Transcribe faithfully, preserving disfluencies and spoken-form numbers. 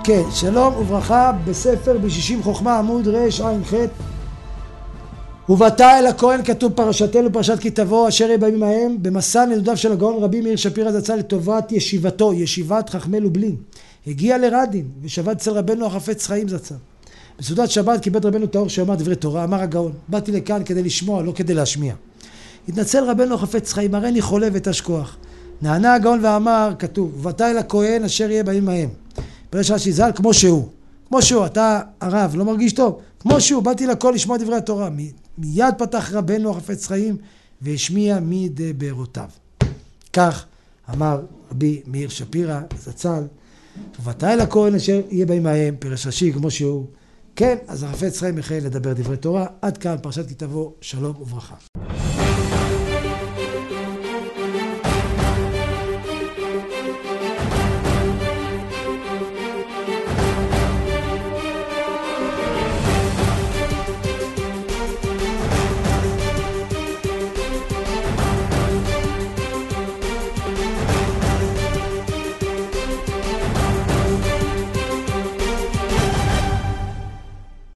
כן, שלום וברכה בספר בשישים חוכמה עמוד רש עין ח' ובתא אל הכהן כתוב פרשתנו פרשת כי תבוא אשר יהיה בימים ההם במסע נדודיו של הגאון רבי מאיר שפירא זצ"ל לטובת ישיבתו, ישיבת חכמי לובלין. הגיע לרדין ושבת אצל רבנו החפץ חיים זצ"ל. בסעודת שבת כיבד רבנו טהור שאמר דברי תורה. אמר הגאון, באתי לכאן כדי לשמוע לא כדי להשמיע. התנצל רבנו החפץ חיים, הרי אני חולה ותש כוח. נענה הגאון ואמר, כתוב ובתא אל הכהן אשר יהיה בימים ההם. פירש רש"י ז"ל כמו שהוא, כמו שהוא, אתה הרב לא מרגיש טוב, כמו שהוא, באתי לכל לשמוע דברי התורה. מיד פתח רבנו החפץ חיים והשמיע מדברותיו. כך אמר רבי מאיר שפירא זצ"ל, ובתא אל הכהן אשר יהיה בימים ההם, פירש רש"י כמו שהוא. כן, אז החפץ חיים החל לדבר דברי תורה. עד כאן פרשת כי תבוא, שלום וברכה.